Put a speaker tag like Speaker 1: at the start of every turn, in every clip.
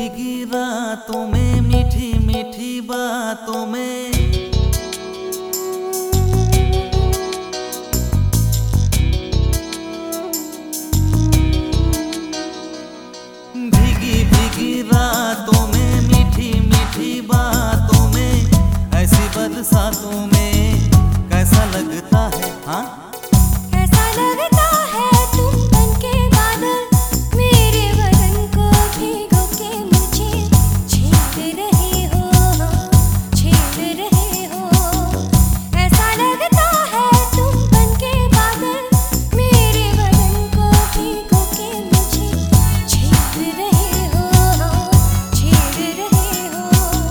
Speaker 1: भीगी रातों में, मीठी मीठी बातों में, भीगी भीगी रातों में, मीठी मीठी बातों में, ऐसी बरसातों में कैसा लगता है? हाँ
Speaker 2: कैसा लगता है तुम बनके बादल, मेरे बदन को भिगो के मुझे छेड़ रहे हो, छेड़ रहे हो। ऐसा लगता है तुम बनके बादल, मेरे बदन को भिगो के मुझे छेड़ रहे हो, छेड़ रहे हो।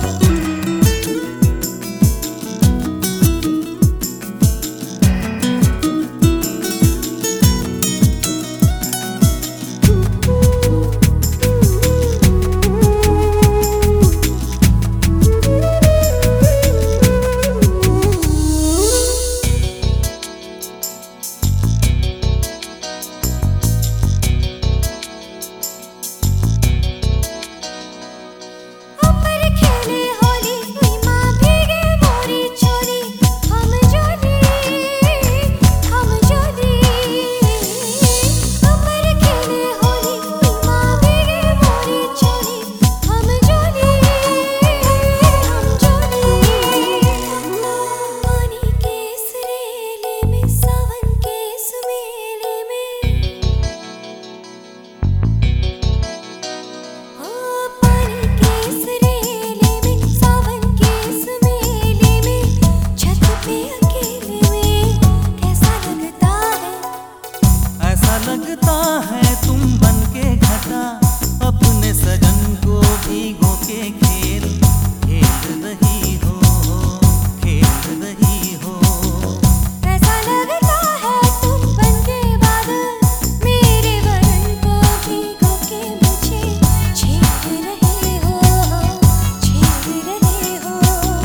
Speaker 1: लगता है तुम बनके घटा, अपने सजन को भिगो के खेल खेल रही हो, खेल रही हो।
Speaker 2: ऐसा लगता है तुम बनके बादल, मेरे बदन को भिगो के मुझे छेड़ रहे हो, छेड़ रहे हो।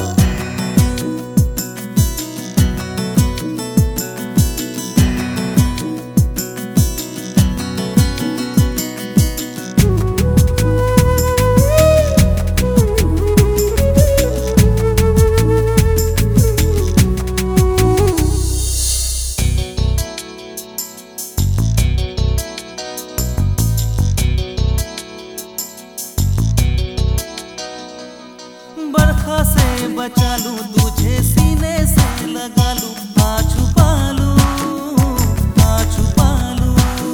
Speaker 1: बरखा से बचा लूं तुझे, सीने से लगा लूं, आ छुपा लूं, आ छुपा लूं।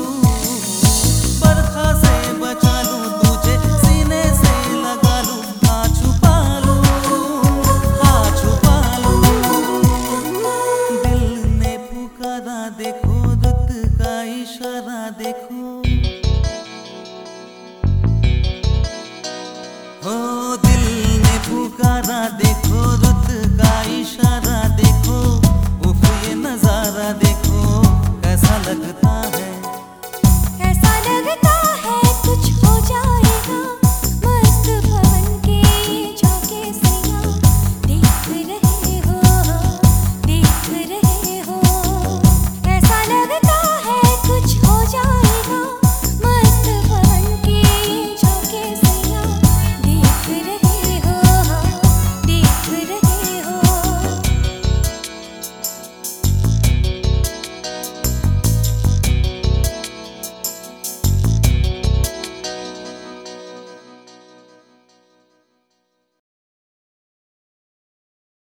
Speaker 1: बरखा से बचा लूं तुझे, सीने से लगा लूं, आ छुपा लूं, आ छुपा लूं। दिल ने पुकारा देखो, रुत का इशारा देखो, हो दिल ने पुकारा देखो, रुत का इशारा देखो, उफ ये नजारा देखो कैसा लगता